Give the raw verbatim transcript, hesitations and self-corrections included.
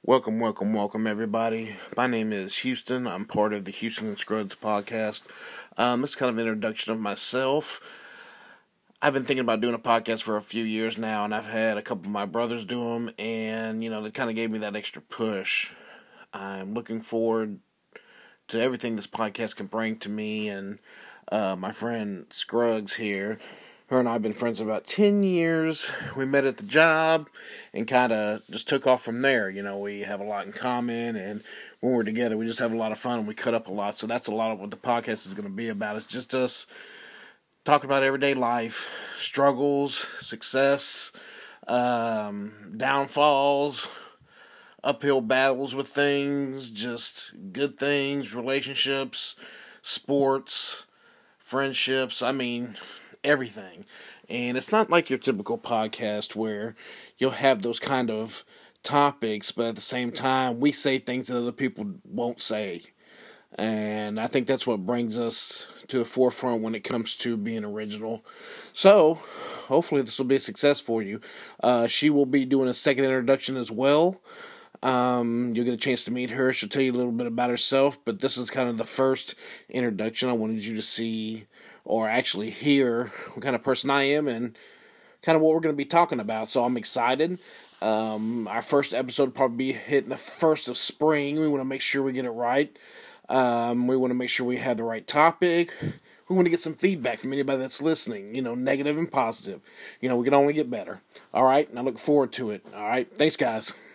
Welcome, welcome, welcome, everybody. My name is Houston. I'm part of the Houston and Scruggs podcast. Um, this is kind of an introduction of myself. I've been thinking about doing a podcast for a few years now, and I've had a couple of my brothers do them, and, you know, they kind of gave me that extra push. I'm looking forward to everything this podcast can bring to me, and uh, my friend Scruggs here. Her and I have been friends about ten years. We met at the job and kind of just took off from there. You know, we have a lot in common, and when we're together, we just have a lot of fun, and we cut up a lot. So that's a lot of what the podcast is going to be about. It's just us talking about everyday life, struggles, success, um, downfalls, uphill battles with things, just good things, relationships, sports, friendships. I mean, everything. And it's not like your typical podcast where you'll have those kind of topics, but at the same time, we say things that other people won't say. And I think that's what brings us to the forefront when it comes to being original. So, hopefully this will be a success for you. Uh, she will be doing a second introduction as well. Um, you'll get a chance to meet her. She'll tell you a little bit about herself, but this is kind of the first introduction. I wanted you to see, or actually hear, what kind of person I am and kind of what we're going to be talking about. So I'm excited. Um, our first episode will probably be hitting the first of spring. We want to make sure we get it right. Um, we want to make sure we have the right topic. We want to get some feedback from anybody that's listening, you know, negative and positive. You know, we can only get better. All right, and I look forward to it. All right, thanks, guys.